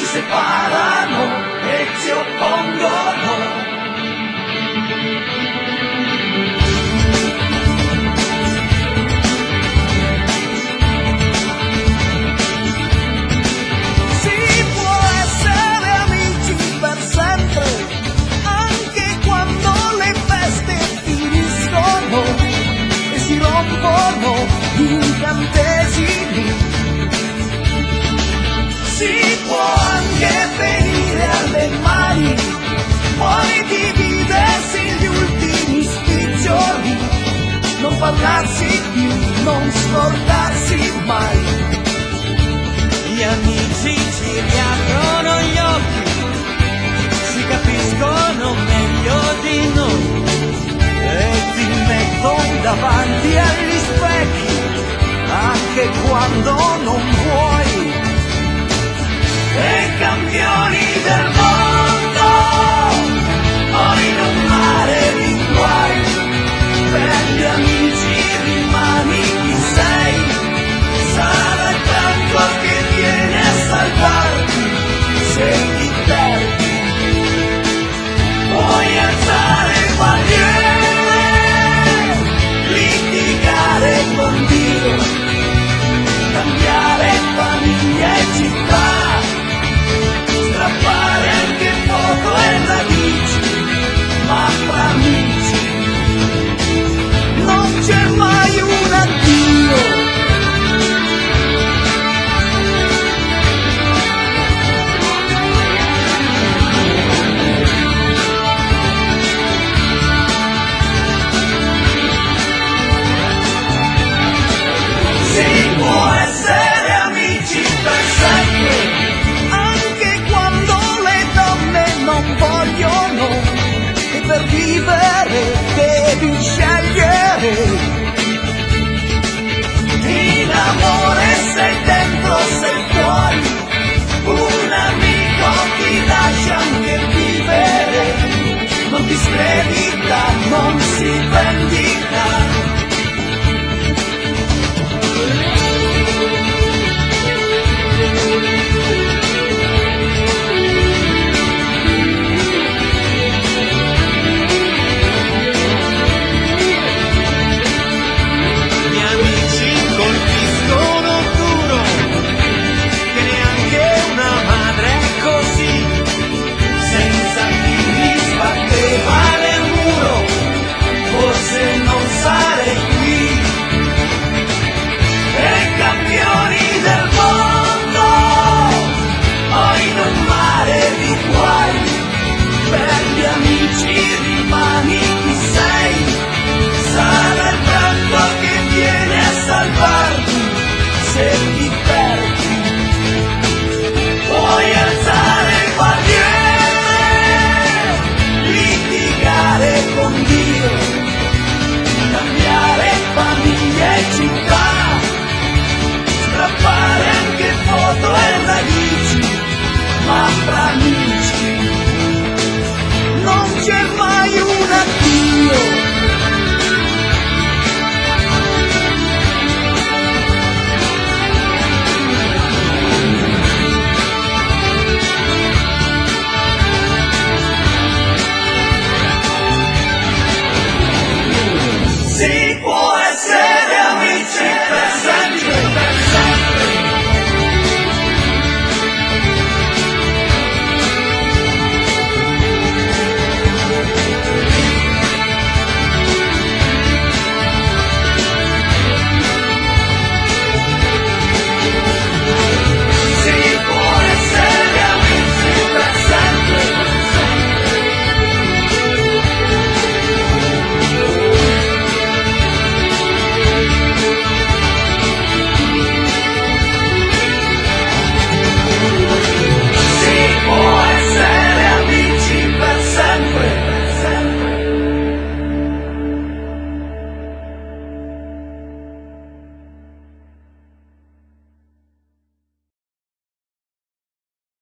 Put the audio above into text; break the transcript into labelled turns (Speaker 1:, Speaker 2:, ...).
Speaker 1: separano e si oppongono. Si può essere amici per sempre, anche quando le feste finiscono e si rompono gli incantesimi. Si può anche venire alle mani, poi dividersi gli ultimi spiccioli, non parlarsi più, non scordarsi mai.
Speaker 2: Gli amici ci riaprono gli occhi, si capiscono meglio di noi e ti mettono davanti agli specchi, anche quando